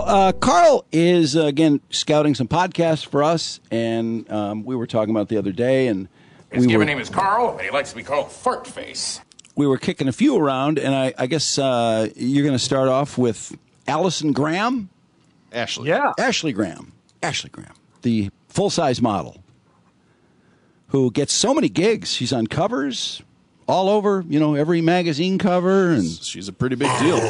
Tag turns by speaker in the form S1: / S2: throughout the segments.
S1: Carl is, again, scouting some podcasts for us, and we were talking about it the other day, and
S2: his given name is Carl, and he likes to be called Fart Face.
S1: We were kicking a few around, and I guess you're going to start off with Allison Graham?
S3: Ashley.
S4: Yeah.
S1: Ashley Graham, the full-size model who gets so many gigs. She's on covers all over, every magazine cover. And
S3: she's a pretty big deal.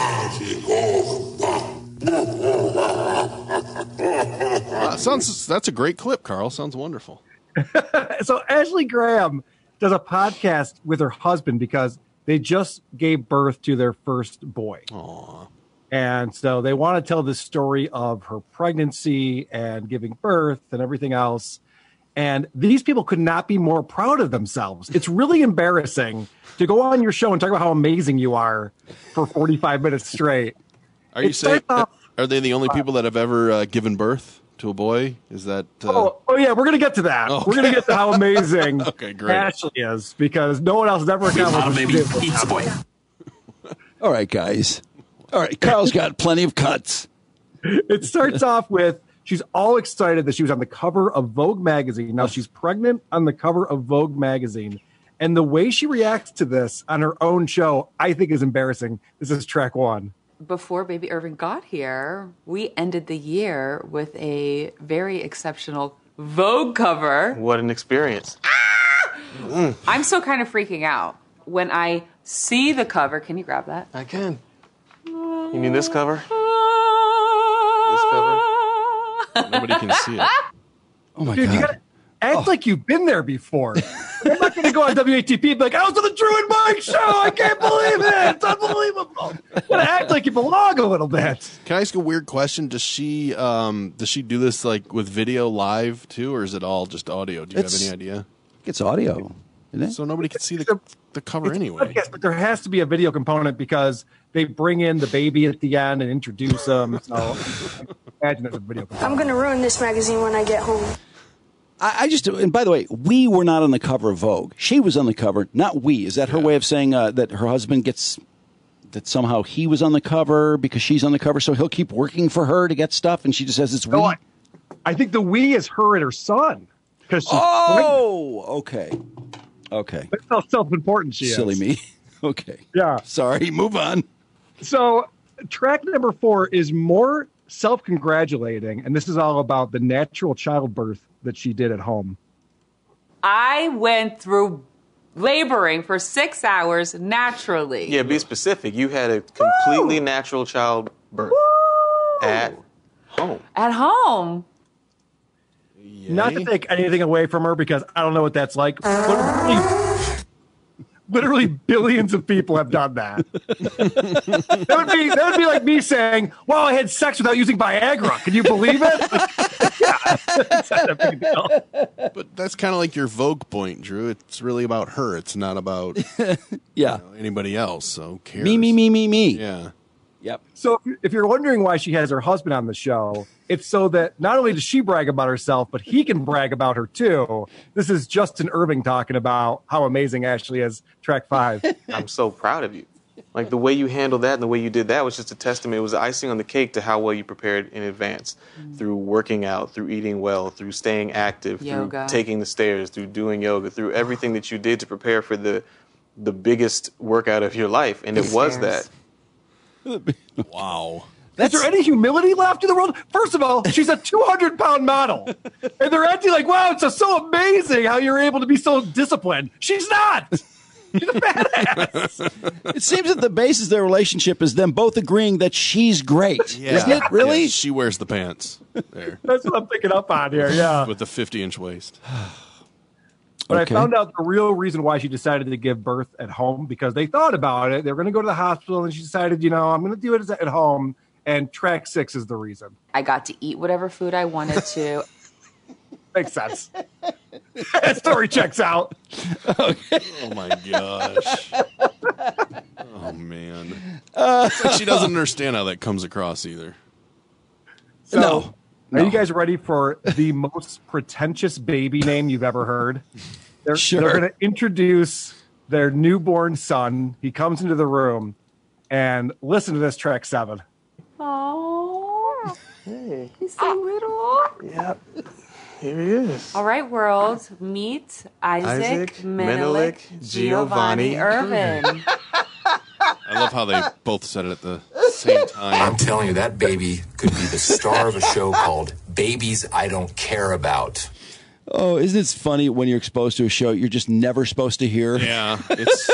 S3: That's a great clip, Carl. Sounds wonderful.
S4: So Ashley Graham does a podcast with her husband because they just gave birth to their first boy.
S3: Aww.
S4: And so they want to tell the story of her pregnancy and giving birth and everything else. And these people could not be more proud of themselves. It's really embarrassing to go on your show and talk about how amazing you are for 45 minutes straight.
S3: Are you saying, are they the only people that have ever given birth to a boy? Is that?
S4: Oh, yeah, we're going to get to that.
S3: Okay.
S4: We're going to get to how amazing
S3: okay, great.
S4: Ashley is because no one else has ever accomplished
S1: boy. All right, guys. All right, Carl's got plenty of cuts.
S4: It starts off with she's all excited that she was on the cover of Vogue magazine. Now she's pregnant on the cover of Vogue magazine. And the way she reacts to this on her own show, I think is embarrassing. This is track one.
S5: Before baby Irving got here, we ended the year with a very exceptional Vogue cover.
S6: What an experience.
S5: I'm still kind of freaking out. When I see the cover, can you grab that?
S6: I can. You mean this cover? This cover?
S3: Nobody can see it.
S1: Oh, my
S4: Dude,
S1: God.
S4: you gotta act like you've been there before. I'm not going to go on WATP and be like, I was on the Drew and Mike show. I can't believe it. It's unbelievable. You got to act like you belong a little bit.
S3: Can I ask a weird question? Does she do this like with video live too, or is it all just audio? Do you have any idea?
S1: It's audio, isn't it?
S3: So nobody can see the cover anyway.
S4: Yes, but there has to be a video component because they bring in the baby at the end and introduce them. So imagine there's a video component.
S7: I'm going to ruin this magazine when I get home.
S1: I just, and by the way, we were not on the cover of Vogue. She was on the cover, not we. Is that her way of saying that her husband gets, that somehow he was on the cover because she's on the cover, so he'll keep working for her to get stuff, and she just says it's we?
S4: No, I think the we is her and her son.
S1: Okay.
S4: That's how self-important she is.
S1: Silly me. Okay.
S4: Yeah.
S1: Sorry, move on.
S4: So track number 4 is more self-congratulating, and this is all about the natural childbirth that she did at home.
S5: I went through laboring for 6 hours naturally.
S6: Yeah, be specific. You had a completely natural childbirth at home.
S5: At home.
S3: Yay.
S4: Not to take anything away from her because I don't know what that's like. Literally billions of people have done that. that would be like me saying, well, I had sex without using Viagra. Can you believe it? It's not a big deal.
S3: But that's kind of like your Vogue point, Drew. It's really about her. It's not about anybody else. So who cares?
S1: Me.
S3: Yeah.
S1: Yep.
S4: So if you're wondering why she has her husband on the show, it's so that not only does she brag about herself, but he can brag about her too. This is Justin Irving talking about how amazing Ashley is, track 5.
S6: I'm so proud of you. Like the way you handled that and the way you did that was just a testament. It was icing on the cake to how well you prepared in advance through working out, through eating well, through staying active,
S5: Yoga.
S6: through taking the stairs, through doing yoga, through everything that you did to prepare for the biggest workout of your life. And it was that.
S3: Wow.
S4: Is there any humility left in the world? First of all, she's a 200-pound model. And they're acting like, wow, it's so amazing how you're able to be so disciplined. She's not. She's a badass.
S1: It seems that the basis of their relationship is them both agreeing that she's great.
S3: Yeah.
S1: Isn't it, really?
S3: Yeah, she wears the pants. There.
S4: That's what I'm picking up on here, yeah.
S3: With the 50-inch waist.
S4: But
S1: Okay.
S4: I found out the real reason why she decided to give birth at home because they thought about it. They were going to go to the hospital, and she decided, I'm going to do it at home. And track 6 is the reason.
S5: I got to eat whatever food I wanted to.
S4: Makes sense. That story checks out.
S1: Okay.
S3: Oh, my gosh. Oh, man. It's like she doesn't understand how that comes across either.
S4: So,
S1: No.
S4: Are you guys ready for the most pretentious baby name you've ever heard? They're going to introduce their newborn son. He comes into the room, and listen to this, track 7.
S5: Oh.
S6: Hey.
S5: He's so little.
S6: Yep. Here he is.
S5: All right, world. Meet Isaac Menelik Giovanni Irvin.
S3: I love how they both said it at the same time.
S8: I'm telling you, that baby could be the star of a show called Babies I Don't Care About.
S1: Oh, isn't it funny when you're exposed to a show you're just never supposed to hear?
S3: Yeah. It's...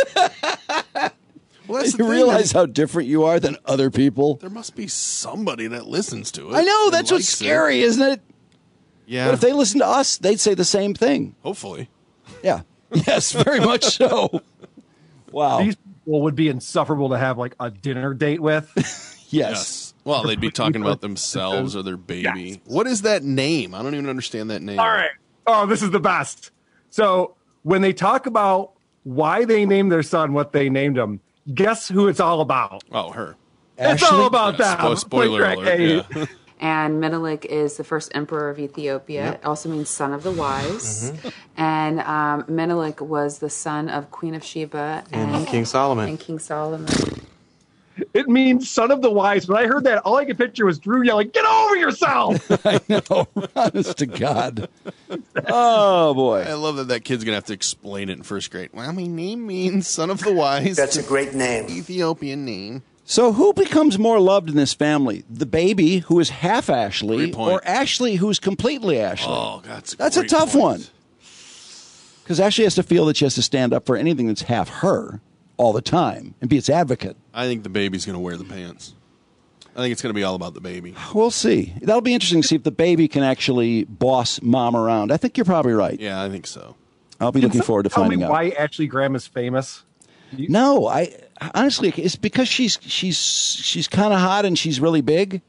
S3: Well, that's the
S1: You
S3: thing,
S1: realize how different you are than other people.
S3: there must be somebody that listens to it.
S1: I know,
S3: and
S1: that's what's
S3: likes
S1: scary, isn't it?
S3: Yeah.
S1: But if they listen to us, they'd say the same thing.
S3: Hopefully.
S1: Yeah. Yes, very much so. Wow.
S4: These people would be insufferable to have like a dinner date with.
S1: Yes.
S3: Well, they'd be talking about themselves or their baby. Yes. What is that name? I don't even understand that name.
S4: All right. Oh, this is the best. So when they talk about why they named their son what they named him, guess who it's all about?
S3: Oh, her.
S4: It's
S1: Ashley?
S4: all about that.
S3: Spoiler alert. Yeah.
S5: And Menelik is the first emperor of Ethiopia.
S3: Yep.
S5: It also means son of the wise.
S6: Mm-hmm.
S5: And Menelik was the son of Queen of Sheba
S6: And King Solomon.
S5: And King Solomon.
S4: It means son of the wise. When I heard that, all I could picture was Drew yelling, "Get over yourself!"
S1: I know. Honest to God. Oh, boy.
S3: I love that kid's going to have to explain it in first grade. Well, my name means son of the wise.
S9: That's a great name.
S3: Ethiopian name.
S1: So who becomes more loved in this family? The baby, who is half Ashley,
S3: Great point.
S1: or Ashley, who's completely Ashley?
S3: Oh,
S1: that's a
S3: great
S1: tough
S3: point.
S1: one. Because Ashley has to feel that she has to stand up for anything that's half her all the time and be its advocate.
S3: I think the baby's going to wear the pants. I think it's going to be all about the baby.
S1: We'll see. That'll be interesting to see if the baby can actually boss mom around. I think you're probably right.
S3: Yeah, I think so.
S1: I'll be looking forward to finding out.
S4: Why Ashley Graham is famous?
S1: No, I honestly, it's because she's kind of hot and she's really big.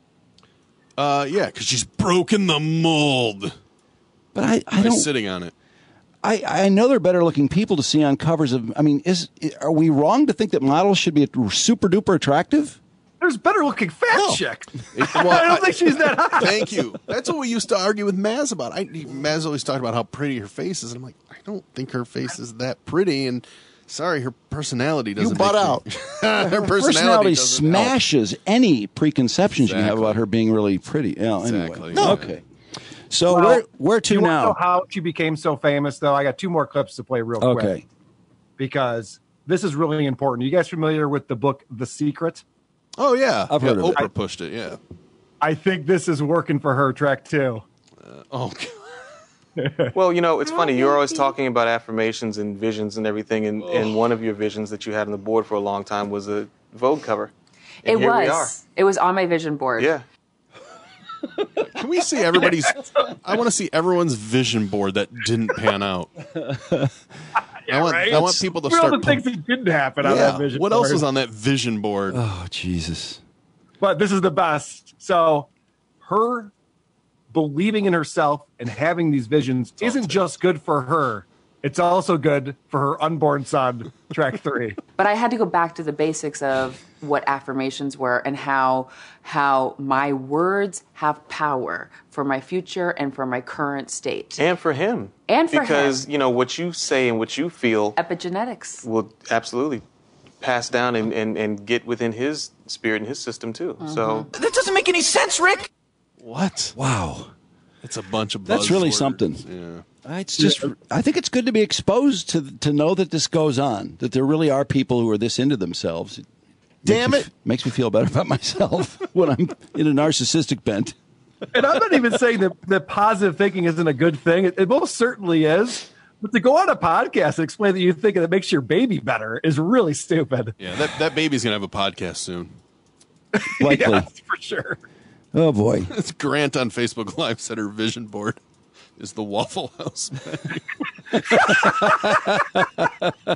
S3: Yeah, because she's broken the mold.
S1: But I
S3: By
S1: don't.
S3: sitting on it.
S1: I know they're better looking people to see on covers of. I mean, are we wrong to think that models should be super duper attractive?
S4: There's better looking fat chick.
S3: Well,
S4: I don't think she's that hot.
S3: Thank you. That's what we used to argue with Maz about. Maz always talked about how pretty her face is, and I'm like, I don't think her face is that pretty. And sorry, her personality doesn't.
S1: You butt out.
S3: Her
S1: personality
S3: doesn't help.
S1: smashes any preconceptions you can have about her being really pretty. Yeah,
S3: Exactly.
S1: Anyway.
S3: Yeah.
S1: Okay. So where to
S4: you wanna
S1: now?
S4: know how she became so famous, though? I got two more clips to play real quick.
S1: Okay.
S4: Because this is really important. You guys familiar with the book The Secret?
S3: Oh yeah,
S1: I've heard of it.
S3: Oprah pushed it. Yeah.
S4: I think this is working for her track too.
S3: Oh.
S6: Well, it's funny. You're always talking about affirmations and visions and everything, and one of your visions that you had on the board for a long time was a Vogue cover. And here we are.
S5: It was on my vision board.
S6: Yeah.
S3: Can we see everybody's? I want to see everyone's vision board that didn't pan out. I want people to
S4: What are all
S3: start.
S4: the things that didn't happen on that vision
S3: What
S4: board?
S3: else was on that vision board?
S1: Oh Jesus!
S4: But this is the best. So her believing in herself and having these visions isn't just good for her. It's also good for her unborn son, track 3.
S5: But I had to go back to the basics of what affirmations were and how my words have power for my future and for my current state.
S6: And for him.
S5: And for
S6: because,
S5: him.
S6: What you say and what you feel
S5: Epigenetics.
S6: will absolutely pass down and get within his spirit and his system, too.
S5: Mm-hmm.
S6: So
S9: That doesn't make any sense, Rick.
S3: What?
S1: Wow.
S3: It's a bunch of.
S1: That's really
S3: buzzwords.
S1: something.
S3: Yeah.
S1: It's just. I think it's good to be exposed to know that this goes on. That there really are people who are this into themselves.
S3: Damn it!
S1: Makes me feel better about myself when I'm in a narcissistic bent.
S4: And I'm not even saying that positive thinking isn't a good thing. It most certainly is. But to go on a podcast and explain that you think that makes your baby better is really stupid.
S3: Yeah, that baby's gonna have a podcast soon.
S1: Likely.
S4: Yeah, for sure.
S1: Oh boy.
S3: It's Grant on Facebook Live said her vision board is the Waffle House menu.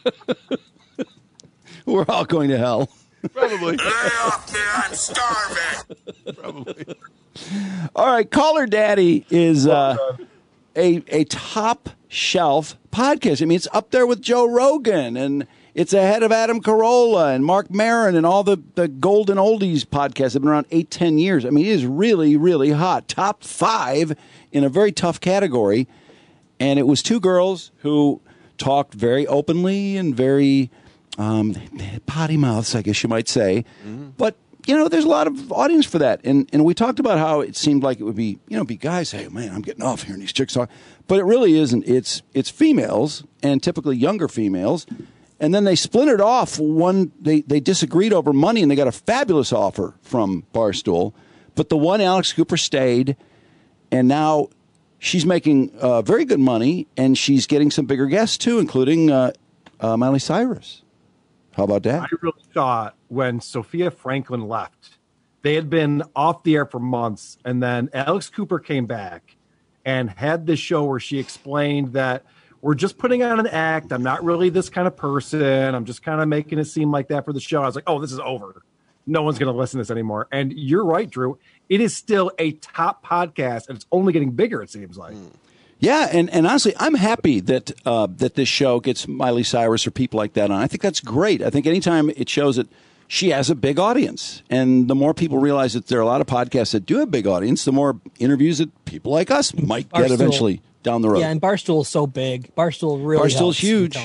S1: We're all going to hell.
S3: Probably.
S2: Lay off me, I'm starving.
S3: Probably.
S1: All right, Caller Daddy is a top shelf podcast. I mean, it's up there with Joe Rogan, and it's ahead of Adam Carolla and Mark Maron and all the golden oldies podcasts that have been around 8-10 years. I mean, it is really, really hot. Top 5 in a very tough category. And it was two girls who talked very openly and very potty mouths, I guess you might say. Mm-hmm. But there's a lot of audience for that. And we talked about how it seemed like it would be, be guys, hey, man, I'm getting off hearing these chicks talk. But it really isn't. It's females, and typically younger females. And then they splintered off. They disagreed over money, and they got a fabulous offer from Barstool. But the one, Alex Cooper, stayed, and now she's making very good money, and she's getting some bigger guests, too, including Miley Cyrus. How about that?
S4: I really thought when Sophia Franklin left, they had been off the air for months, and then Alex Cooper came back and had this show where she explained that we're just putting on an act. I'm not really this kind of person. I'm just kind of making it seem like that for the show. I was like, oh, this is over. No one's going to listen to this anymore. And you're right, Drew. It is still a top podcast, and it's only getting bigger, it seems like.
S1: Yeah, and honestly, I'm happy that that this show gets Miley Cyrus or people like that on. I think that's great. I think anytime it shows that she has a big audience, and the more people realize that there are a lot of podcasts that do have big audience, the more interviews that people like us might get eventually down the road.
S10: Yeah, and Barstool is so big. Barstool really
S1: Barstool's huge.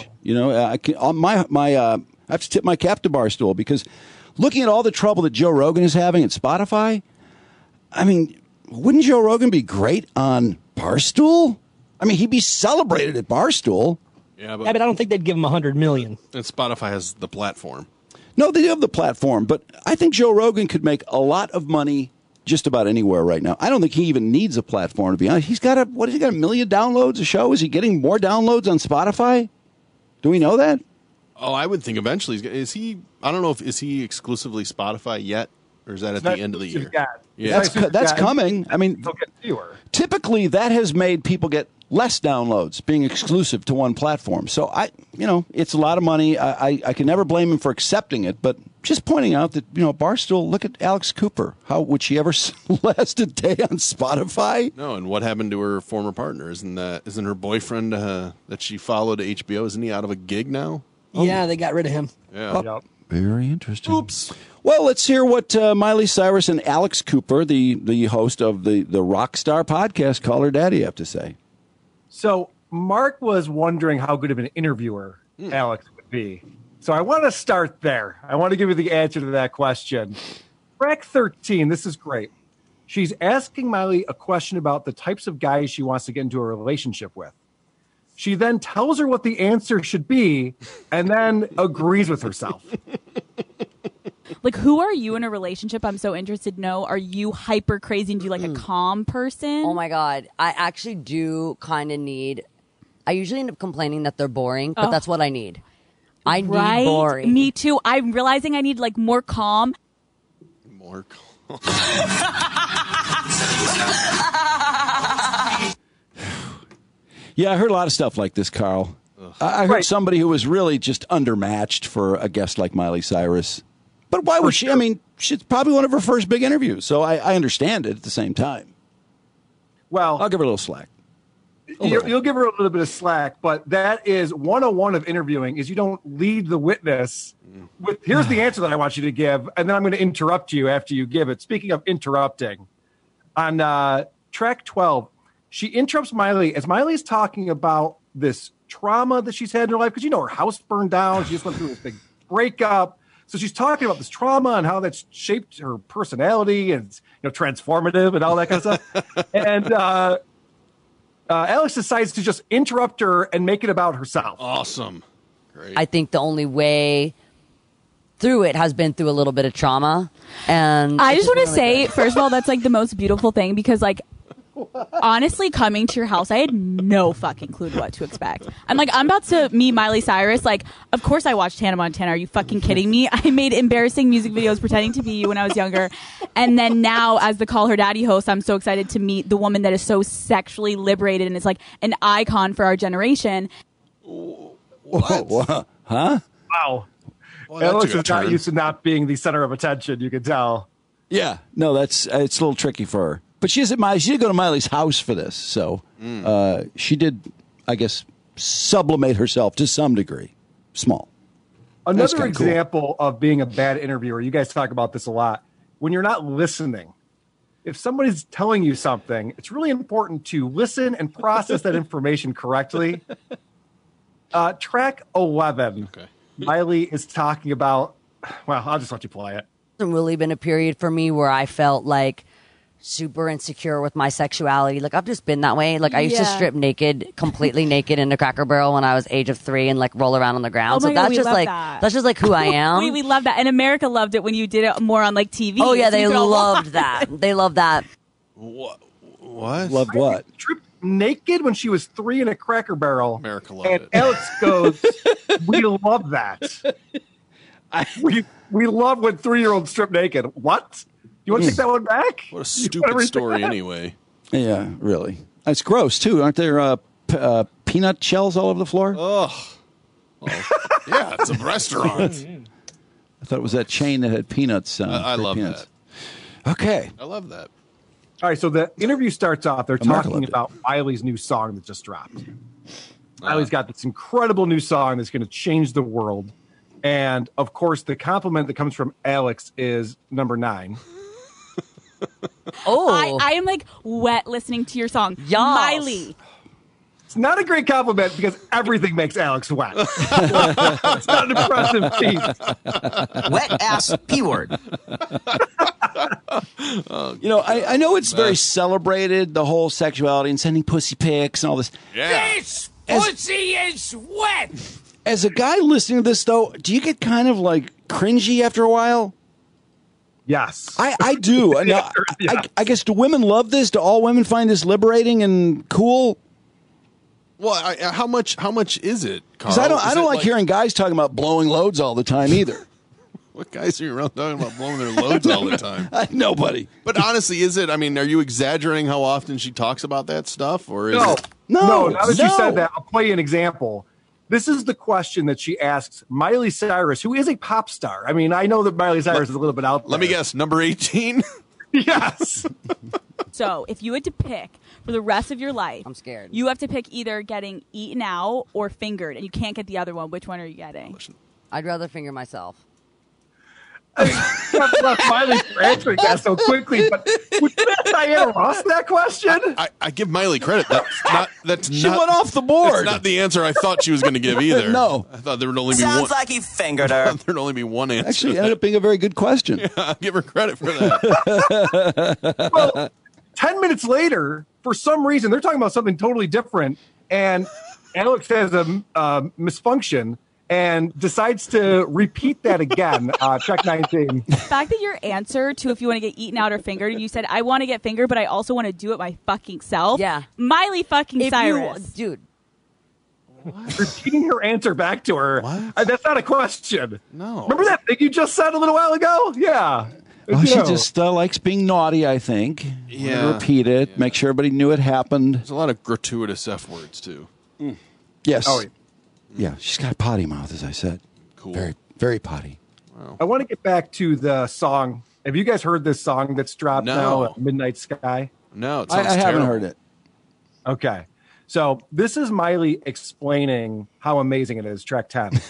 S1: I have to tip my cap to Barstool because looking at all the trouble that Joe Rogan is having at Spotify, I mean, wouldn't Joe Rogan be great on Barstool? I mean, he'd be celebrated at Barstool.
S3: Yeah,
S10: but I don't think they'd give him $100 million.
S3: And Spotify has the platform.
S1: No, they do have the platform, but I think Joe Rogan could make a lot of money just about anywhere right now. I don't think he even needs a platform, to be honest. He's got a million downloads a show? Is he getting more downloads on Spotify? Do we know that?
S3: Oh, I would think eventually. Is he? I don't know is he exclusively Spotify yet, or is that at the end of the year?
S1: Yeah, that's coming. I mean, typically that has made people get less downloads being exclusive to one platform. So it's a lot of money. I can never blame him for accepting it, but just pointing out that, Barstool, look at Alex Cooper. How would she ever last a day on Spotify?
S3: No, and what happened to her former partner? Isn't her boyfriend that she followed to HBO, isn't he out of a gig now?
S10: Yeah, they got rid of him.
S3: Yeah.
S1: Oh, very interesting.
S3: Oops.
S1: Well, let's hear what Miley Cyrus and Alex Cooper, the host of the Rockstar podcast, Call Her Daddy, have to say.
S4: So Mark was wondering how good of an interviewer Alex would be. So I want to start there. I want to give you the answer to that question. Track 13, this is great. She's asking Miley a question about the types of guys she wants to get into a relationship with. She then tells her what the answer should be and then agrees with herself.
S11: Like, who are you in a relationship? I'm so interested to know. Are you hyper crazy and do you like a calm person?
S12: Oh, my God. I actually do kind of need... I usually end up complaining that they're boring, but that's what I need. I need boring.
S11: Me too. I'm realizing I need, more calm.
S3: More calm.
S1: Yeah, I heard a lot of stuff like this, Carl. I heard somebody who was really just undermatched for a guest like Miley Cyrus. But why would she? I mean, she's probably one of her first big interviews, so I understand it at the same time.
S4: Well,
S1: I'll give her a little slack.
S4: You'll give her a little bit of slack, but that is 101 of interviewing is you don't lead the witness with, here's the answer that I want you to give, and then I'm going to interrupt you after you give it. Speaking of interrupting, on track 12, she interrupts Miley as Miley's talking about this trauma that she's had in her life, because, her house burned down. She just went through this big breakup. So she's talking about this trauma and how that's shaped her personality and, transformative and all that kind of stuff. And Alex decides to just interrupt her and make it about herself.
S3: Awesome. Great.
S12: I think the only way through it has been through a little bit of trauma. And
S11: I just want to say, first of all, that's the most beautiful thing because honestly, coming to your house, I had no fucking clue what to expect. I'm about to meet Miley Cyrus. Of course I watched Hannah Montana. Are you fucking kidding me? I made embarrassing music videos pretending to be you when I was younger. And then now, as the Call Her Daddy host, I'm so excited to meet the woman that is so sexually liberated and is an icon for our generation.
S3: What?
S1: Huh?
S4: Wow.
S3: Well,
S4: Alex is not used to not being the center of attention, you can tell.
S1: Yeah. No, it's a little tricky for her. But she did go to Miley's house for this, so she did, I guess, sublimate herself to some degree. Small.
S4: Another example of being a bad interviewer, you guys talk about this a lot, when you're not listening. If somebody's telling you something, it's really important to listen and process that information correctly. Track 11, Miley is talking about, well, I'll just let you play it.
S12: hasn't really been a period for me where I felt like super insecure with my sexuality. Like I've just been that way. Like I used to strip naked, completely naked in a Cracker Barrel when I was age of 3 and like roll around on the ground.
S11: Oh
S12: So
S11: my God,
S12: that's
S11: we
S12: just
S11: love
S12: like
S11: that.
S12: that's just like who I am.
S11: we love that. And America loved it when you did it more on like TV.
S12: Oh yeah,
S11: so
S12: they
S11: you could all
S12: loved
S11: watch.
S12: that. They loved that.
S3: What?
S1: Loved what?
S4: Stripped naked when she was 3 in a Cracker Barrel.
S3: America loved
S4: And
S3: it.
S4: Alex goes, "We love that. We love when 3-year-olds strip naked." What? You want to take that one back?
S3: What a
S4: You
S3: stupid
S4: wanna read
S3: story,
S4: that?
S3: anyway.
S1: Yeah, really. It's gross too, aren't there? Peanut shells all over the floor.
S3: Ugh. Yeah, it's a restaurant.
S1: I thought it was that chain that had peanuts.
S3: I
S1: for
S3: love
S1: peanuts.
S3: that.
S1: Okay.
S3: I love that.
S4: All right, so the interview starts off. They're
S1: America
S4: talking
S1: loved it.
S4: about Miley's new song that just dropped. Miley's got this incredible new song that's going to change the world. And, of course, the compliment that comes from Alex is number 9.
S12: Oh,
S11: I am like wet listening to your song.
S12: Yes.
S11: Miley.
S4: It's not a great compliment because everything makes Alex wet. It's not an impressive feat.
S9: Wet ass P word.
S1: I know it's very celebrated, the whole sexuality and sending pussy pics and all this.
S3: Yeah.
S2: This pussy is wet.
S1: As a guy listening to this, though, do you get kind of like cringy after a while?
S4: Yes.
S1: I do. Now,
S4: Yeah.
S1: I guess, do women love this? Do all women find this liberating and cool?
S3: Well, how much is it, Carl?
S1: Because I
S3: Is
S1: don't
S3: it
S1: like hearing guys talking about blowing loads all the time either.
S3: What guys are you around talking about blowing their loads all the time?
S1: Nobody.
S3: But honestly, is it? I mean, are you exaggerating how often she talks about that stuff, or is
S4: No.
S3: it?
S1: No.
S4: Now that you said that, I'll play you an example. This is the question that she asks Miley Cyrus, who is a pop star. I mean, I know that Miley Cyrus is a little bit out there.
S3: Let me guess, number 18.
S4: Yes.
S11: So if you had to pick for the rest of your life,
S12: I'm scared.
S11: You have to pick either getting eaten out or fingered, and you can't get the other one. Which one are you getting?
S12: I'd rather finger myself.
S4: I've left Miley for answering that so quickly, but would you ask Diana Ross that question?
S3: I give Miley credit. That's
S1: She
S3: not,
S1: went off the board.
S3: That's not the answer I thought she was going to give either.
S1: No.
S3: I thought there would only be
S9: Sounds
S3: one.
S9: like he fingered her.
S3: There'd only be one answer.
S1: Actually, it ended up being a very good question.
S3: I'll give her credit for that.
S4: Well, 10 minutes later, for some reason, they're talking about something totally different, and Alex has a misfunction and decides to repeat that again. Track 19.
S11: The fact that your answer to if you want to get eaten out or fingered, and you said, I want to get fingered, but I also want to do it my fucking self.
S12: Yeah.
S11: Miley fucking Cyrus.
S12: Dude.
S4: Repeating her answer back to her. That's not a question.
S3: No.
S4: Remember that thing you just said a little while ago? Yeah.
S1: Oh, she
S4: No.
S1: just likes being naughty, I think.
S3: Yeah.
S1: Wanted to repeat it, make sure everybody knew it happened.
S3: There's a lot of gratuitous F words, too.
S1: Yes.
S4: Oh,
S1: Yeah, she's got a potty mouth, as I said.
S3: Cool.
S1: Very, very potty.
S4: I want to get back to the song. Have you guys heard this song that's dropped
S3: No.
S4: now, Midnight Sky?
S3: No, it
S1: I
S3: sounds
S1: haven't
S3: terrible.
S1: heard it.
S4: Okay. So this is Miley explaining how amazing it is, track 10.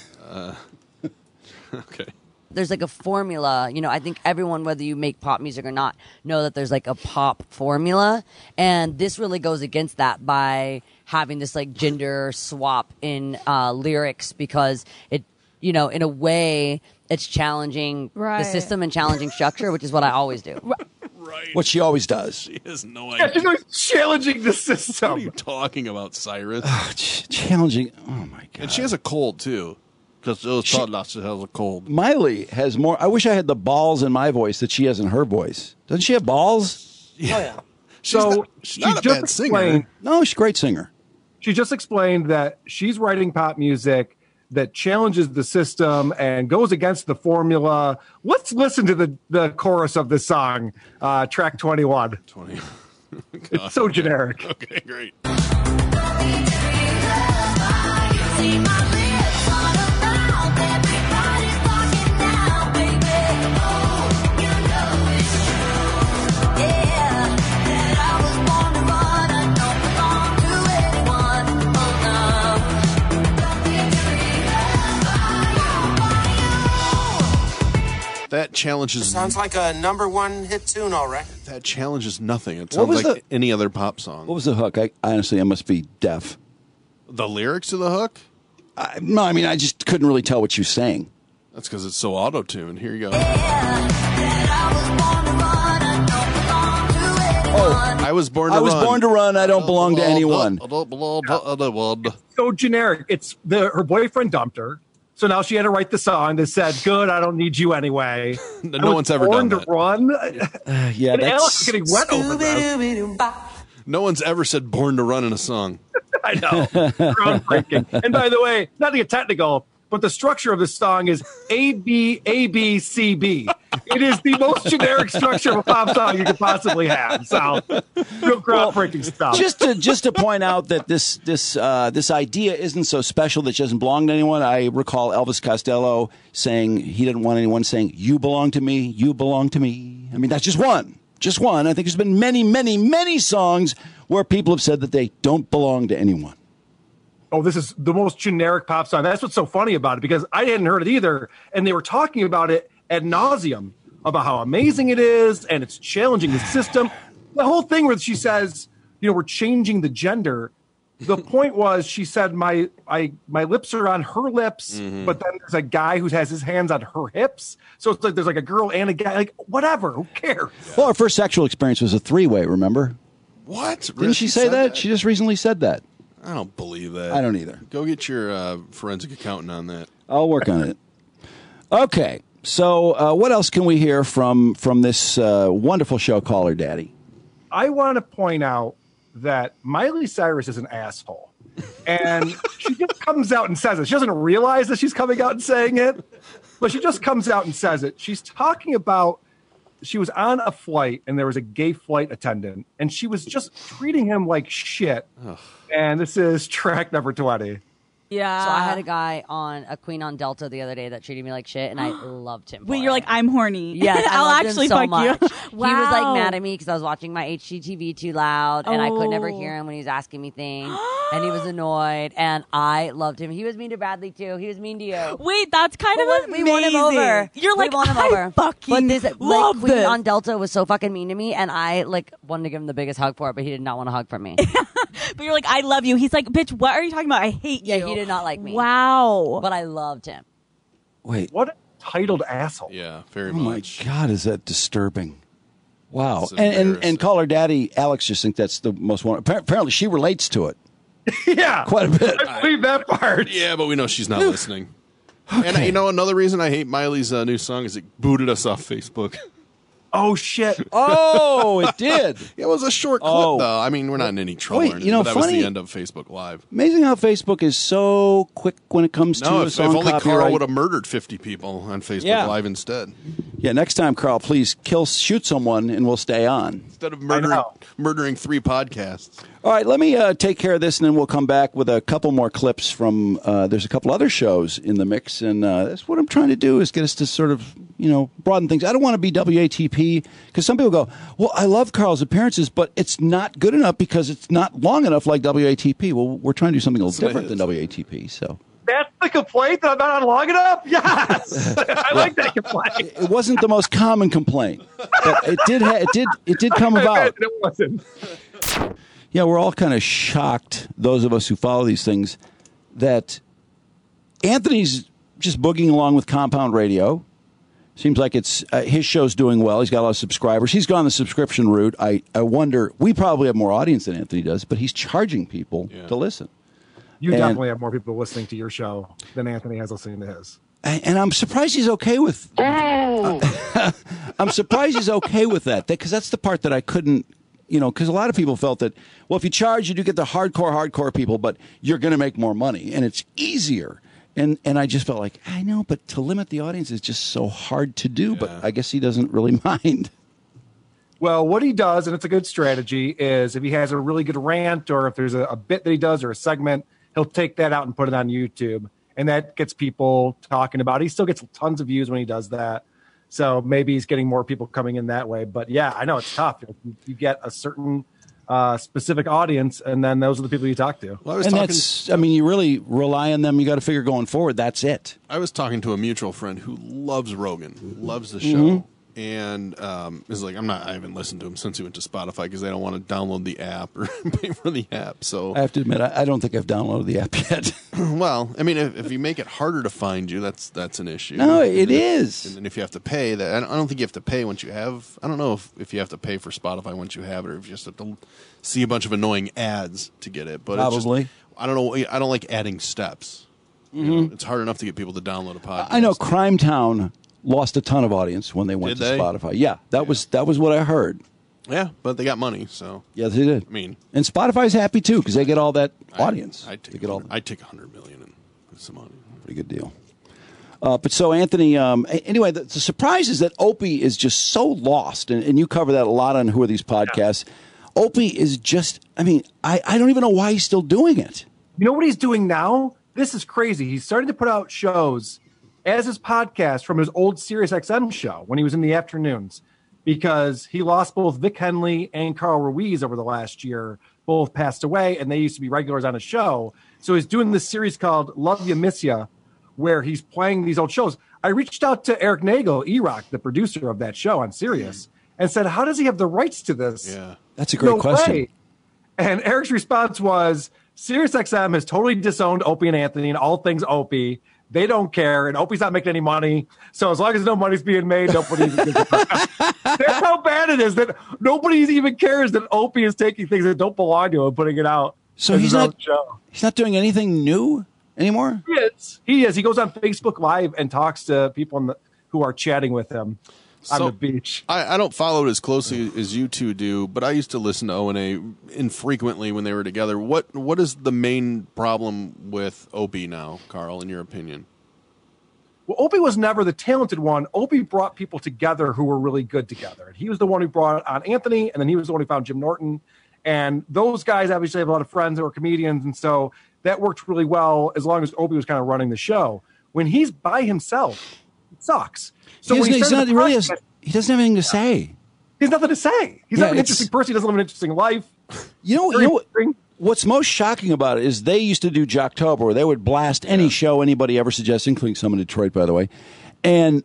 S3: Okay.
S12: There's like a formula, I think everyone, whether you make pop music or not, know that there's like a pop formula. And this really goes against that by having this like gender swap in lyrics because it, in a way, it's challenging
S11: Right.
S12: the system and challenging structure, which is what I always do.
S3: Right.
S1: What she always does.
S3: She has no
S4: Yeah,
S3: idea.
S4: she's always challenging the
S3: What are you
S4: system.
S3: talking about, Cyrus?
S1: Challenging. Oh, my God.
S3: And she has a cold, too. Because she has a cold.
S1: Miley has more. I wish I had the balls in my voice that she has in her voice. Doesn't she have balls?
S3: Yeah.
S4: So
S3: She's not a
S4: just
S3: bad singer.
S4: explained-
S1: No, she's a great singer.
S4: She just explained that she's writing pop music that challenges the system and goes against the formula. Let's listen to the chorus of this song, track 21.
S3: 20.
S4: It's so generic.
S3: Okay, great. That challenges.
S9: Sounds like a #1 hit tune, all right.
S3: That challenges nothing. It
S1: What
S3: sounds
S1: was
S3: like any other pop song.
S1: What was the hook? I must be deaf.
S3: The lyrics of the hook?
S1: No, I mean, I just couldn't really tell what she was saying.
S3: That's because it's so auto-tuned. Here you go.
S1: Oh,
S3: I was born to run.
S1: I was born to run. I don't belong to anyone.
S4: So generic. It's her boyfriend dumped her. So now she had to write the song that said, "Good, I don't need you anyway."
S3: No one's ever done that.
S4: Born to run.
S1: Yeah,
S4: and
S1: that's
S4: Alex is getting wet over this.
S3: No one's ever said "Born to Run" in a song.
S4: I know. Groundbreaking. And by the way, not to get technical, but the structure of this song is ABABCB. It is the most generic structure of a pop song you could possibly have. So, real groundbreaking stuff.
S1: Just to point out that this idea isn't so special that she doesn't belong to anyone. I recall Elvis Costello saying he didn't want anyone saying "You belong to me, you belong to me." I mean, that's just one. Just one. I think there's been many, many, many songs where people have said that they don't belong to anyone.
S4: Oh, this is the most generic pop song. That's what's so funny about it, because I hadn't heard it either. And they were talking about it ad nauseum about how amazing it is and it's challenging the system. The whole thing where she says, we're changing the gender. The point was, she said, my lips are on her lips, but then there's a guy who has his hands on her hips. So it's like there's like a girl and a guy. Like, whatever, who cares?
S1: Well, her first sexual experience was a three-way, remember?
S3: What?
S1: Didn't she say that? She just recently said that.
S3: I don't believe that.
S1: I don't either.
S3: Go get your forensic accountant on that.
S1: I'll work on it. Okay, so what else can we hear from this wonderful show, Call Her Daddy?
S4: I want to point out that Miley Cyrus is an asshole. And she just comes out and says it. She doesn't realize that she's coming out and saying it, but she just comes out and says it. She's talking about she was on a flight and there was a gay flight attendant and she was just treating him like shit. Ugh. And this is track number 20.
S12: Yeah. So I had a guy on a queen on Delta the other day that treated me like shit, and I loved him.
S11: Wait, you're like, I'm horny.
S12: Yes,
S11: I'll actually
S12: so
S11: fuck
S12: much.
S11: you.
S12: Wow. He was like mad at me because I was watching my HGTV too loud, and I could never hear him when he was asking me things, and he was annoyed, and I loved him. He was mean to Bradley too. He was mean to you.
S11: Wait, that's kind of amazing.
S12: We won him over.
S11: You're like,
S12: we won him over.
S11: Fucking
S12: but this
S11: love
S12: queen
S11: this.
S12: on Delta was so fucking mean to me, and I wanted to give him the biggest hug for it, but he did not want a hug from me.
S11: But you're like, I love you. He's like, bitch, what are you talking about? I hate you.
S12: Yeah, he did not like me.
S11: Wow.
S12: But I loved him.
S1: Wait.
S4: What a titled asshole.
S3: Yeah, very
S1: much. Oh, my God, is that disturbing? Wow.
S3: It's
S1: And Call Her Daddy, Alex just think that's the most one. Apparently, she relates to it.
S4: Yeah.
S1: Quite a bit.
S4: I believe that part.
S3: Yeah, but we know she's not listening. Okay. And another reason I hate Miley's new song is it booted us off Facebook.
S4: Oh, shit.
S1: Oh, it did.
S3: It was a short clip, though. I mean, we're not in any trouble.
S1: Wait,
S3: or anything, but that
S1: funny,
S3: was the end of Facebook Live.
S1: Amazing how Facebook is so quick when it comes to a song
S3: if only
S1: copyright.
S3: Carl would have murdered 50 people on Facebook Live instead.
S1: Yeah, next time, Carl, please shoot someone, and we'll stay on.
S3: Instead of murdering 3 podcasts.
S1: All right, let me take care of this, and then we'll come back with a couple more clips from. There's a couple other shows in the mix, and that's what I'm trying to do is get us to sort of broaden things. I don't want to be WATP because some people go, well, I love Carl's appearances, but it's not good enough because it's not long enough like WATP. Well, we're trying to do something a little different than WATP. So
S4: that's the complaint that I'm not on long enough. Yes, I like that complaint.
S1: It wasn't the most common complaint, but it did come about.
S4: It wasn't.
S1: Yeah, we're all kind of shocked, those of us who follow these things, that Anthony's just boogieing along with Compound Radio. Seems like it's his show's doing well. He's got a lot of subscribers. He's gone the subscription route. I wonder, we probably have more audience than Anthony does, but he's charging people to listen.
S4: You definitely have more people listening to your show than Anthony has listening to his.
S1: And I'm surprised he's okay with. I'm surprised he's okay with that because that's the part that I couldn't. Because a lot of people felt that, well, if you charge, you do get the hardcore people, but you're going to make more money, and it's easier. And I just felt like, I know, but to limit the audience is just so hard to do, but I guess he doesn't really mind.
S4: Well, what he does, and it's a good strategy, is if he has a really good rant or if there's a bit that he does or a segment, he'll take that out and put it on YouTube, and that gets people talking about it. He still gets tons of views when he does that. So maybe he's getting more people coming in that way. But yeah, I know it's tough. You get a certain specific audience, and then those are the people you talk to.
S3: Well,
S1: you really rely on them. You got to figure going forward. That's it.
S3: I was talking to a mutual friend who loves Rogan, loves the show. and is like, I haven't listened to him since he went to Spotify because they don't want to download the app or pay for the app. So
S1: I have to admit, I don't think I've downloaded the app yet.
S3: Well, I mean, if you make it harder to find you, that's an issue.
S1: No, it is.
S3: And then if you have to pay, I don't think you have to pay once you have. I don't know if you have to pay for Spotify once you have it, or if you just have to see a bunch of annoying ads to get it. But
S1: Probably.
S3: It's just, I don't know. I don't like adding steps. You know, it's hard enough to get people to download a podcast.
S1: I know Crime Town lost a ton of audience when they went
S3: Did
S1: to
S3: they?
S1: Spotify. Yeah, that was what I heard.
S3: Yeah, but they got money, so
S1: Yeah, they did.
S3: I mean,
S1: and Spotify's happy too because they get all that audience.
S3: I'd
S1: They get all
S3: take $100 million and some money.
S1: pretty good deal. But so Anthony, anyway, the surprise is that Opie is just so lost, and you cover that a lot on Who Are These Podcasts. Opie is just, I mean, I don't even know why he's still doing it.
S4: You know what he's doing now? This is crazy. He's starting to put out shows as his podcast from his old Sirius XM show when he was in the afternoons, because he lost both Vic Henley and Carl Ruiz over the last year. Both passed away, and they used to be regulars on his show. So he's doing this series called Love Ya Miss Ya, where he's playing these old shows. I reached out to Eric Nagel, E-Rock, the producer of that show on Sirius, and said, how does he have the rights to this?
S3: Yeah,
S1: that's a great question.
S4: Way. And Eric's response was, SiriusXM has totally disowned Opie and Anthony and all things Opie. They don't care, and Opie's not making any money. So as long as no money's being made, nobody even gives a fuck. That's how bad it is that nobody even cares that Opie is taking things that don't belong to him and putting it out.
S1: So
S4: as
S1: he's
S4: his own
S1: not
S4: show.
S1: he's not doing anything new anymore?
S4: He is. He goes on Facebook Live and talks to people who are chatting with him on the beach.
S3: I don't follow it as closely as you two do, but I used to listen to O&A infrequently when they were together. What is the main problem with Opie now, Carl, in your opinion?
S4: Well, Opie was never the talented one. Opie brought people together who were really good together. And he was the one who brought on Anthony, and then he was the one who found Jim Norton. And those guys obviously have a lot of friends that were comedians, and so that worked really well as long as Opie was kind of running the show. When he's by himself, it sucks. So
S1: he
S4: when
S1: doesn't
S4: started the podcast,
S1: he doesn't have anything to say.
S4: He has nothing to say. He's not an interesting person. He doesn't live an interesting life.
S1: You know what's most shocking about it is they used to do Jocktober, where they would blast any show anybody ever suggested, including some in Detroit, by the way. And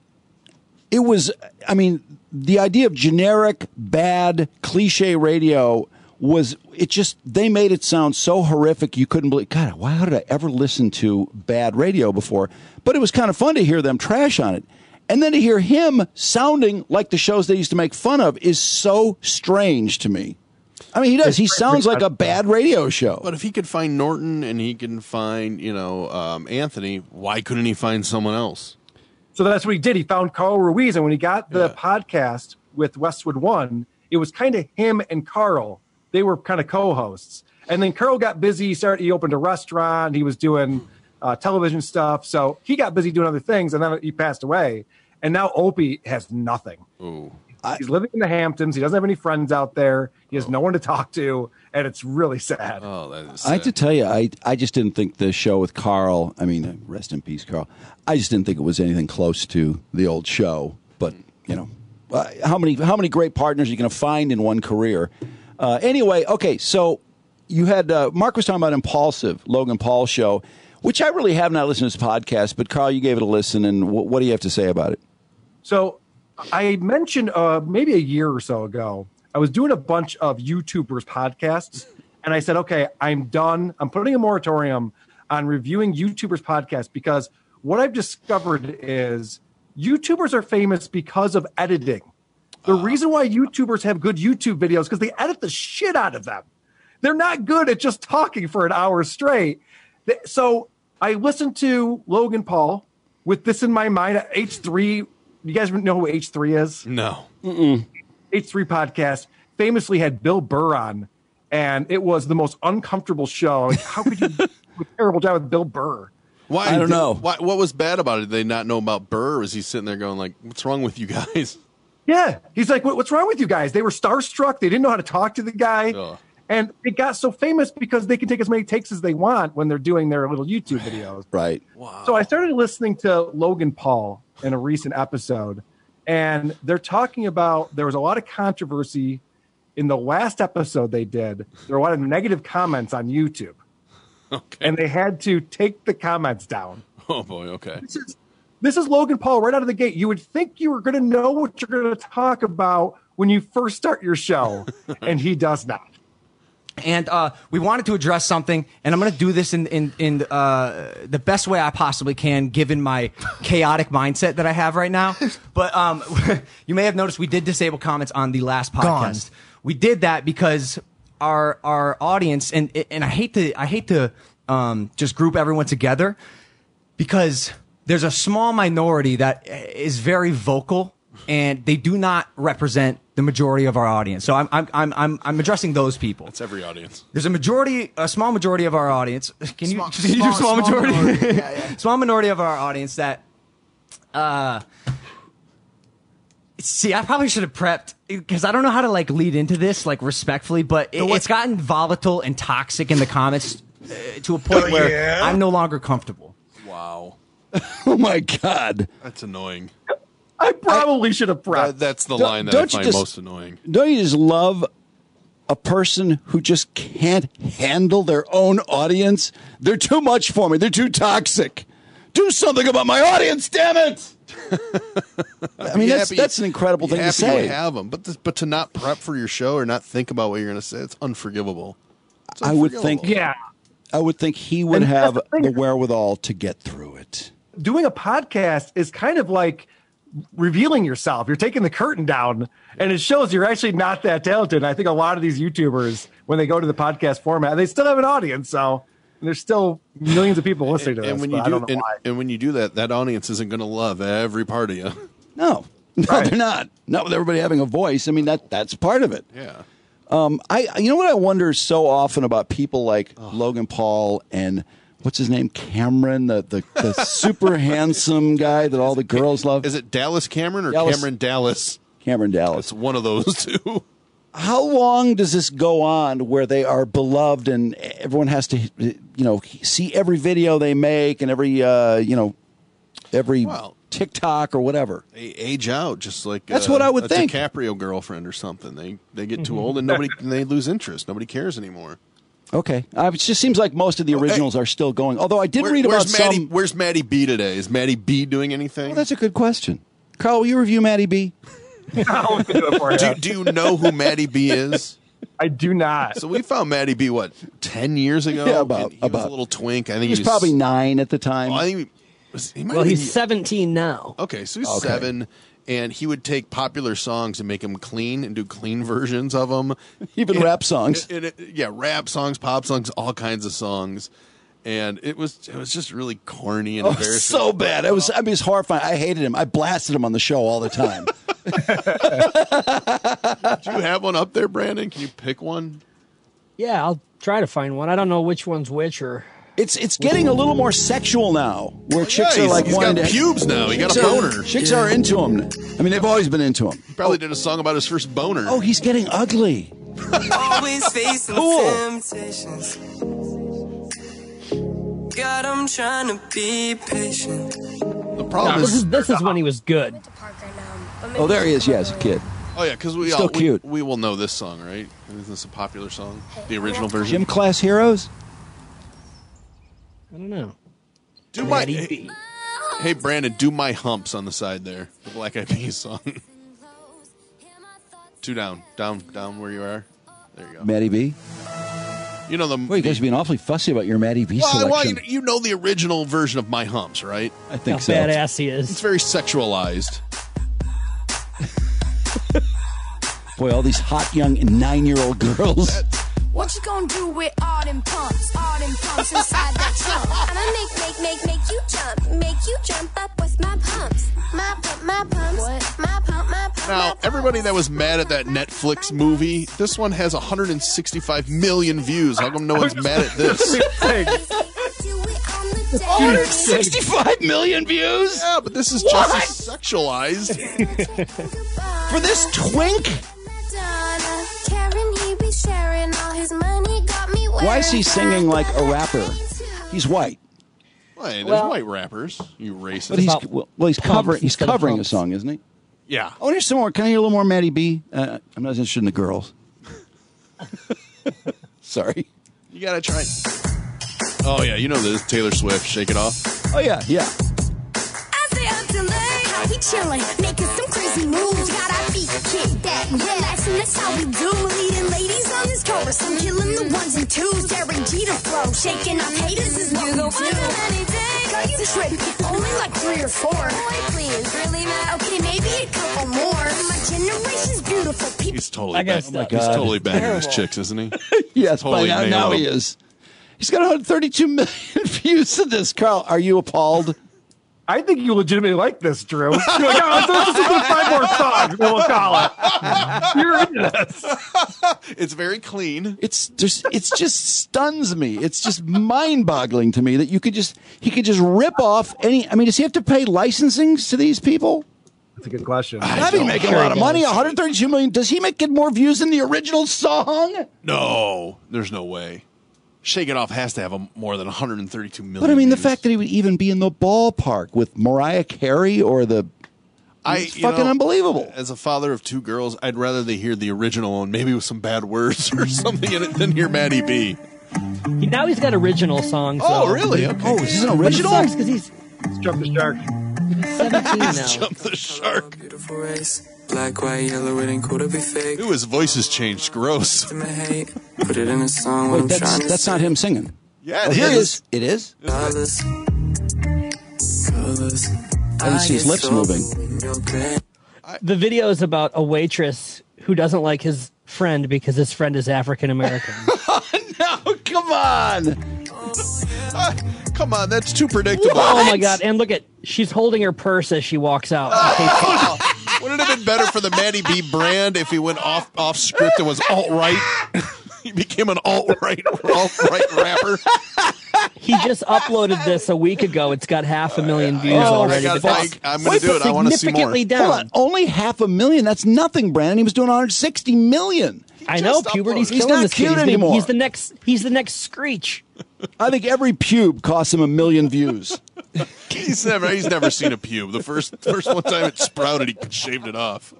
S1: it was, I mean, the idea of generic, bad, cliche radio was, it just, they made it sound so horrific you couldn't believe, God, how did I ever listen to bad radio before? But it was kind of fun to hear them trash on it. And then to hear him sounding like the shows they used to make fun of is so strange to me. I mean, he does. He sounds like a bad radio show.
S3: But if he could find Norton and he can find, Anthony, why couldn't he find someone else?
S4: So that's what he did. He found Carl Ruiz, and when he got the podcast with Westwood One, it was kind of him and Carl. They were kind of co-hosts. And then Carl got busy. He opened a restaurant. He was doing television stuff. So he got busy doing other things, and then he passed away. And now Opie has nothing.
S3: Ooh.
S4: He's living in the Hamptons. He doesn't have any friends out there. He has no one to talk to, and it's really sad.
S3: Oh, that is sad.
S1: I have to tell you, I just didn't think the show with Carl, I mean, rest in peace, Carl. I just didn't think it was anything close to the old show. But, how many great partners are you going to find in one career? Anyway, okay, so you had, Mark was talking about Impulsive, Logan Paul show, which I really have not listened to this podcast, but Carl, you gave it a listen, and what do you have to say about it?
S4: So I mentioned maybe a year or so ago, I was doing a bunch of YouTubers podcasts, and I said, okay, I'm done. I'm putting a moratorium on reviewing YouTubers podcasts, because what I've discovered is YouTubers are famous because of editing. The reason why YouTubers have good YouTube videos is because they edit the shit out of them. They're not good at just talking for an hour straight. So I listened to Logan Paul with this in my mind. H3, you guys know who H3 is?
S3: No.
S4: H3 podcast famously had Bill Burr on, and it was the most uncomfortable show. Like, how could you do a terrible job with Bill Burr?
S3: Why?
S1: I don't know.
S3: What was bad about it? Did they not know about Burr? Or is he sitting there going like, what's wrong with you guys?
S4: Yeah. He's like, what's wrong with you guys? They were starstruck. They didn't know how to talk to the guy.
S3: Ugh.
S4: And it got so famous because they can take as many takes as they want when they're doing their little YouTube videos.
S1: Right.
S3: Wow.
S4: So I started listening to Logan Paul in a recent episode, and they're talking about, there was a lot of controversy in the last episode they did. There were a lot of negative comments on YouTube.
S3: Okay.
S4: And they had to take the comments down.
S3: Oh boy. Okay.
S4: This is Logan Paul right out of the gate. You would think you were going to know what you're going to talk about when you first start your show, and he does not.
S13: And we wanted to address something, and I'm going to do this in the best way I possibly can, given my chaotic mindset that I have right now. But you may have noticed we did disable comments on the last podcast. We did that because our audience, and I hate to just group everyone together, because there's a small minority that is very vocal, and they do not represent the majority of our audience. So I'm addressing those people.
S3: That's every audience.
S13: There's a small majority of our audience. Can you do small majority? Yeah. Small minority of our audience that, see, I probably should have prepped, because I don't know how to like lead into this like respectfully, but it's gotten volatile and toxic in the comments to a point where I'm no longer comfortable.
S3: Wow.
S1: Oh my God.
S3: That's annoying.
S4: I probably should have prepped.
S3: That's the line that I find most annoying.
S1: Don't you just love a person who just can't handle their own audience? They're too much for me. They're too toxic. Do something about my audience, damn it! I mean, that's an incredible thing to say.
S3: You have them, but to not prep for your show or not think about what you're going to say, it's unforgivable.
S1: I would think he would have the wherewithal to get through it.
S4: Doing a podcast is kind of like revealing yourself. You're taking the curtain down, and it shows you're actually not that talented. And I think a lot of these YouTubers, when they go to the podcast format, they still have an audience. So there's still millions of people listening to this.
S3: And when you do that, that audience isn't going to love every part of you.
S1: No, they're not. Not with everybody having a voice. I mean, that's part of it.
S3: Yeah.
S1: You know what I wonder so often about people like Logan Paul and what's his name, Cameron, the super handsome guy that all the girls love.
S3: Is it Dallas Cameron or Cameron Dallas?
S1: Cameron Dallas.
S3: It's one of those two.
S1: How long does this go on where they are beloved and everyone has to, see every video they make and every TikTok or whatever?
S3: They age out just like
S1: that's what I would think.
S3: DiCaprio girlfriend or something. They get too old and they lose interest. Nobody cares anymore.
S1: Okay, it just seems like most of the originals are still going. Although I did read about some.
S3: Where's Maddie B today? Is Maddie B doing anything?
S1: Well, that's a good question. Carl, will you review Maddie B?
S4: I'll do it for you.
S3: Do you know who Maddie B is?
S4: I do not.
S3: So we found Maddie B 10 years ago?
S1: Yeah,
S3: he was a little twink. I think
S1: he was probably 9 at the time.
S3: I think
S10: he's 17 now.
S3: Okay, so he's 7. And he would take popular songs and make them clean and do clean versions of them.
S1: Even rap songs.
S3: Rap songs, pop songs, all kinds of songs. And it was just really corny and embarrassing.
S1: So bad. It was horrifying. I hated him. I blasted him on the show all the time.
S3: Do you have one up there, Brandon? Can you pick one?
S10: Yeah, I'll try to find one. I don't know which one's which or...
S1: It's getting a little more sexual now, where chicks are like
S3: he's
S1: wanting
S3: got pubes now. He got a boner.
S1: Chicks are into him. I mean, they've always been into him.
S3: He probably did a song about his first boner.
S1: Oh, he's getting ugly.
S14: Always facing temptations. God, I'm trying to be patient.
S3: The problem is
S10: this is when he was good.
S1: Oh, there he is. Yes, a kid.
S3: Oh yeah, because
S1: still cute.
S3: We will know this song, right? Isn't this a popular song? The original version.
S1: Gym Class Heroes.
S10: I don't know.
S3: Hey, Brandon, do My Humps on the side there. The Black Eyed Peas song. 2 down where you are. There you go.
S1: Maddie B.
S3: You know
S1: you guys are being awfully fussy about your Maddie B selection.
S3: Well, you know the original version of My Humps, right?
S1: I think
S10: How
S1: so.
S10: badass he is.
S3: It's very sexualized.
S1: Boy, all these hot young 9-year-old girls.
S15: What you gonna do with all them pumps inside that trunk? I'ma make you jump up with my pumps. My pumps. What? My pump.
S3: Now, everybody that was mad at that Netflix movie, this one has 165 million views. How come no one's mad at this?
S1: 165 million views?
S3: Yeah, but this is just as sexualized.
S1: For this twink? Why is he singing like a rapper? He's white.
S3: There's white rappers. You racist.
S1: But he's covering a song, isn't he?
S3: Yeah.
S1: Oh, here's some more. Can I hear a little more Maddie B? I'm not as interested in the girls. Sorry.
S3: You gotta try. Oh yeah, you know this. Taylor Swift, Shake It Off.
S1: Oh yeah.
S15: I say I'm chillin', making some crazy moves. Got our feet kicked back, relaxing, that's how we do. Leading ladies on this chorus, I'm killing the ones and twos. Derek Jeter flow, shaking off haters is what we do. Girl, you tripping, only like 3 or 4. Boy, please, really, man? Okay, maybe a couple more. My generation's beautiful. People.
S3: He's totally
S10: I guess
S3: banging.
S10: that-
S3: He's totally banging his
S10: Terrible.
S3: chicks, isn't he?
S1: Yes,
S3: Totally
S1: by now
S3: nailed
S1: he
S3: him.
S1: is. He's got 132 million views to this. Carl, are you appalled?
S4: I think you legitimately like this, Drew. You're like, oh, let's just do 5 more songs, then we'll call it. You're into this.
S3: It's very clean.
S1: It's just stuns me. It's just mind-boggling to me that he could just rip off any. I mean, does he have to pay licensing to these people?
S4: That's a good question.
S1: I'd be making a lot of money. 132 million. Does he get more views than the original song?
S3: No, there's no way. Shake It Off has to have more than 132 million.
S1: But I mean, the
S3: views.
S1: fact that he would even be in the ballpark with Mariah Carey or it's fucking unbelievable.
S3: As a father of 2 girls, I'd rather they hear the original one, maybe with some bad words or something in it, than hear Maddie B.
S10: Now he's got original songs.
S3: Oh,
S10: though.
S3: really? Okay.
S1: Oh, is this an
S10: But it
S1: original?
S10: sucks because he's
S4: Jump the shark.
S10: 17 now.
S3: Jump the shark.
S14: Beautiful race. Black, white, yellow, it ain't cool to be fake.
S3: Ooh, his voice has changed. Gross.
S14: To my hate. Put it in a song when I'm
S1: Wait,
S14: trying to
S1: that's not him singing.
S3: Yeah,
S1: Oh, here it is. It is.
S14: Colors. Colors.
S1: I didn't see his lips moving.
S10: The video is about a waitress who doesn't like his friend because his friend is African American.
S1: No, come on.
S3: Come on, that's too predictable.
S10: Oh my god! And look at she's holding her purse as she walks out.
S3: Wouldn't it have been better for the Maddie B brand if he went off script and was alt-right? He became an alt-right rapper.
S10: He just uploaded this a week ago. It's got 500,000 views already.
S3: God,
S10: but that's
S3: I'm going to do it. I want to see more.
S10: significantly down.
S1: Hold on, only 500,000. That's nothing, Brandon. He was doing 160 million.
S10: I know puberty's
S1: He's
S10: killing
S1: not
S10: this kid.
S1: cute anymore.
S10: He's the next Screech.
S1: I think every pube costs him 1 million views.
S3: He's never seen a pube. The first one time it sprouted, he shaved it off.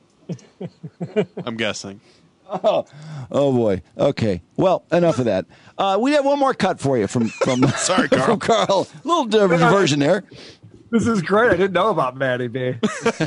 S3: I'm guessing.
S1: Oh boy. Okay. Well, enough of that. We have one more cut for you from
S3: Sorry, Carl.
S1: from Carl. A little different version there.
S4: This is great. I didn't know about Maddie B.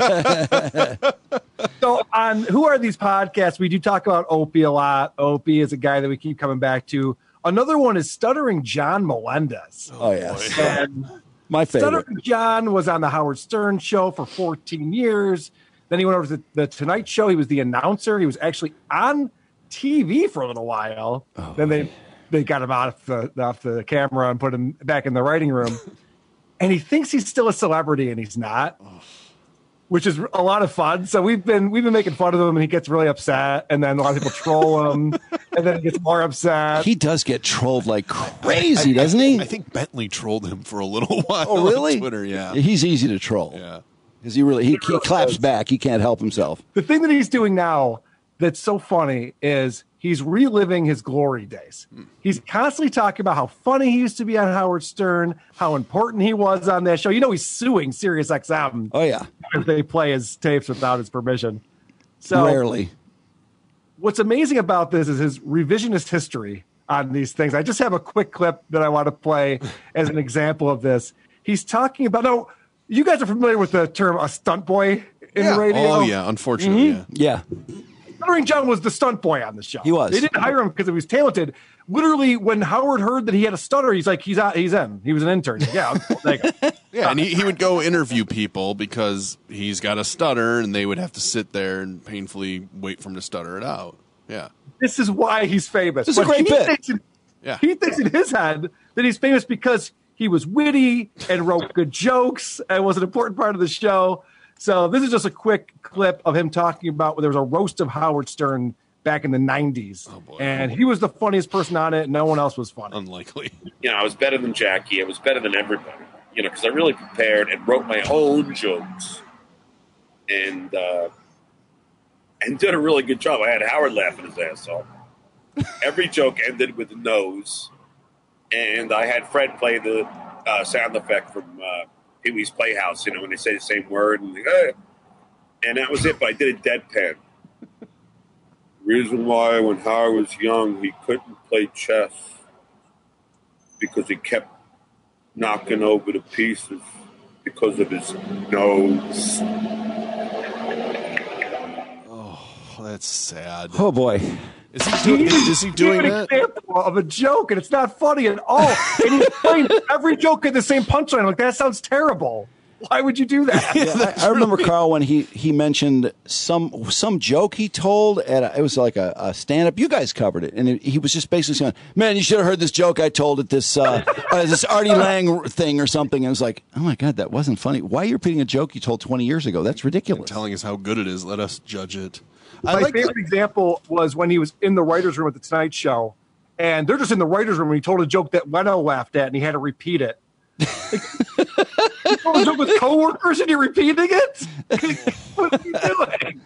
S4: So on Who Are These Podcasts, we do talk about Opie a lot. Opie is a guy that we keep coming back to. Another one is Stuttering John Melendez.
S1: Oh yes.
S4: And
S1: My favorite.
S4: Stuttering John was on the Howard Stern show for 14 years. Then he went over to the Tonight Show. He was the announcer. He was actually on TV for a little while. Then they got him off the camera and put him back in the writing room. And he thinks he's still a celebrity, and he's not, which is a lot of fun. So we've been making fun of him, and he gets really upset. And then a lot of people troll him, and then he gets more upset.
S1: He does get trolled like crazy, doesn't he?
S3: I think Bentley trolled him for a little while.
S1: Oh, really?
S3: On Twitter, yeah.
S1: He's easy to troll.
S3: Yeah.
S1: Because he claps back. He can't help himself.
S4: The thing that he's doing now that's so funny is he's reliving his glory days. He's constantly talking about how funny he used to be on Howard Stern, how important he was on that show. You know, he's suing SiriusXM.
S1: Oh, yeah.
S4: Because they play his tapes without his permission. So
S1: Rarely.
S4: What's amazing about this is his revisionist history on these things. I just have a quick clip that I want to play as an example of this. He's talking about, no, you guys are familiar with the term a stunt boy in radio?
S3: Oh, yeah, unfortunately,
S1: Yeah.
S4: Stuttering John was the stunt boy on the show.
S1: He was.
S4: They didn't hire him because he was talented. Literally, when Howard heard that he had a stutter, he's like, he's in. He was an intern. Yeah, there you go.
S3: Yeah, and he would go interview people because he's got a stutter, and they would have to sit there and painfully wait for him to stutter it out. Yeah.
S4: This is why he's famous.
S1: This is a great bit.
S4: He thinks in his head that he's famous because he was witty and wrote good jokes and was an important part of the show. So this is just a quick clip of him talking about when there was a roast of Howard Stern back in the 90s.
S3: Oh, boy.
S4: And he was the funniest person on it. No one else was funny.
S3: Unlikely.
S16: You know, I was better than Jackie. I was better than everybody. You know, because I really prepared and wrote my own jokes. And did a really good job. I had Howard laughing his ass off. Every joke ended with a nose. And I had Fred play the sound effect from Pee-wee's Playhouse, you know, when they say the same word. And that was it, but I did a deadpan. Reason why when Howard was young, he couldn't play chess because he kept knocking over the pieces because of his nose.
S3: that's sad.
S1: Oh boy.
S3: Is he doing
S4: an
S3: that?
S4: example of a joke, and it's not funny at all. And he's playing every joke at the same punchline. I'm like, that sounds terrible. Why would you do that?
S1: Yeah, I remember Carl when he mentioned some joke he told it was like a stand up. You guys covered it, and he was just basically saying, "Man, you should have heard this joke I told at this this Artie Lang thing or something." And I was like, "Oh my god, that wasn't funny. Why are you repeating a joke you told 20 years ago? That's ridiculous."
S3: Telling us how good it is. Let us judge it.
S4: My favorite example was when he was in the writer's room at the Tonight Show, and they're just in the writer's room, and he told a joke that Leno laughed at, and he had to repeat it. You told a joke with coworkers, and you're repeating it? What are you doing?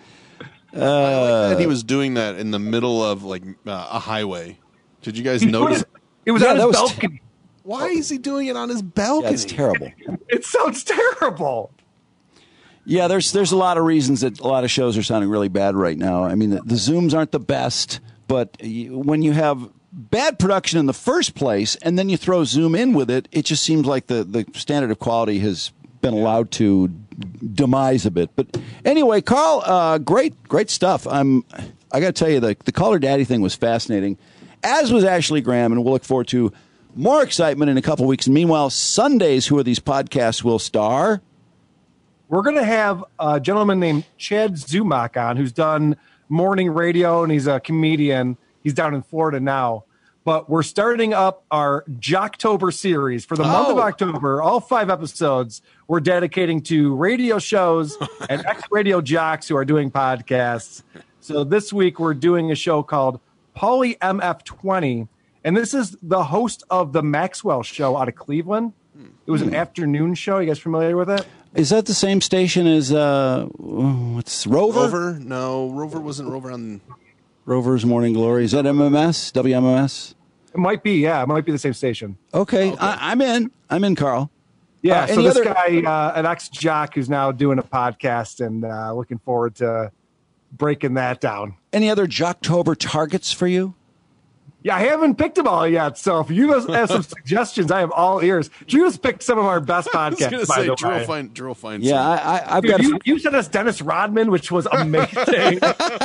S3: And he was doing that in the middle of like a highway. Did you guys notice?
S4: It was on his balcony.
S3: Why is he doing it on his balcony?
S1: Yeah, it's terrible.
S4: It sounds terrible.
S1: Yeah, there's a lot of reasons that a lot of shows are sounding really bad right now. I mean, the Zooms aren't the best, but when you have bad production in the first place and then you throw Zoom in with it, it just seems like the standard of quality has been allowed to demise a bit. But anyway, Carl, great stuff. I got to tell you, the Call Her Daddy thing was fascinating, as was Ashley Graham, and we'll look forward to more excitement in a couple weeks. And meanwhile, Sundays, Who Are These Podcasts will star.
S4: We're going to have a gentleman named Chad Zumock on, who's done morning radio, and he's a comedian. He's down in Florida now. But we're starting up our Jocktober series for the month of October. All 5 episodes we're dedicating to radio shows and ex-radio jocks who are doing podcasts. So this week we're doing a show called Pauly MF20. And this is the host of the Maxwell Show out of Cleveland. It was an afternoon show. You guys familiar with it?
S1: Is that the same station as what's Rover?
S3: Rover? No, Rover wasn't Rover on
S1: Rover's Morning Glory. Is that MMS? WMMS?
S4: It might be, yeah. It might be the same station.
S1: Okay. I'm in, Carl.
S4: Yeah, so this guy, an ex-jock who's now doing a podcast, and looking forward to breaking that down.
S1: Any other Jocktober targets for you?
S4: Yeah, I haven't picked them all yet. So if you guys have some suggestions, I have all ears. Drew has picked some of our best podcasts.
S3: I was going to say, Drew will find
S1: yeah,
S3: some.
S1: I've got.
S4: You sent us Dennis Rodman, which was amazing.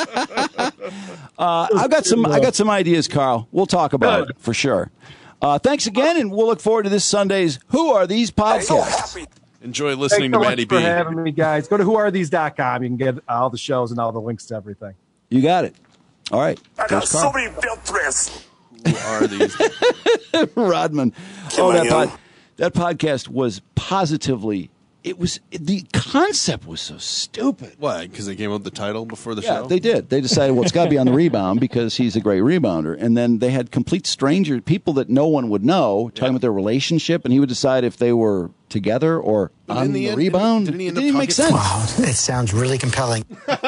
S1: I got some ideas, Carl. We'll talk about it for sure. Thanks again, and we'll look forward to this Sunday's Who Are These Podcasts.
S3: Enjoy listening to Matty B.
S4: Thanks so much for having me, guys. Go to whoarethese.com. You can get all the shows and all the links to everything.
S1: You got it. All right.
S2: I got so many filters.
S3: Who are these?
S1: Rodman. That podcast was positively. The concept was so stupid.
S3: Why? Because they came up with the title before the
S1: show?
S3: show?
S1: They did. They decided, well, it's got to be on the rebound because he's a great rebounder. And then they had complete strangers, people that no one would know, talking about their relationship, and he would decide if they were together or on the rebound.
S3: Didn't he end up
S1: make sense.
S17: Wow, it sounds really compelling.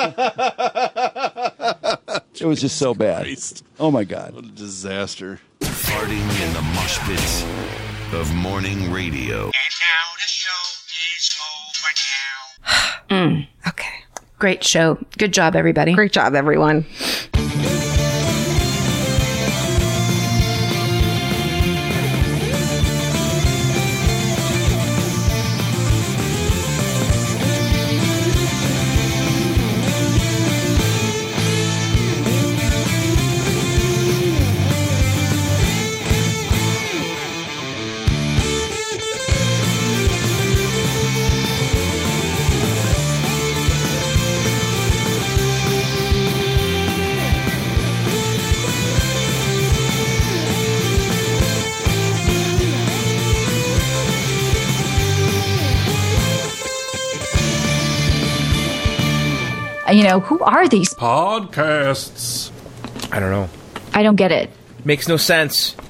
S1: It was just so bad.
S3: Christ.
S1: Oh, my God.
S3: What a disaster.
S18: Farting in the mosh pits of morning radio.
S19: Okay. Great show. Good job, everybody.
S20: Great job, everyone.
S21: You know, who are these
S22: podcasts? I don't know.
S21: I don't get it.
S22: Makes no sense.